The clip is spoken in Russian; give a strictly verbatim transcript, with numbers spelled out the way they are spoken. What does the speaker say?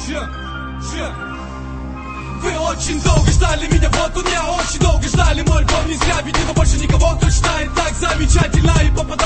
Вы очень долго ждали меня, вот он я, очень долго ждали мой альбом. Не зря, видимо, больше никого, кто читает так замечательно и попадает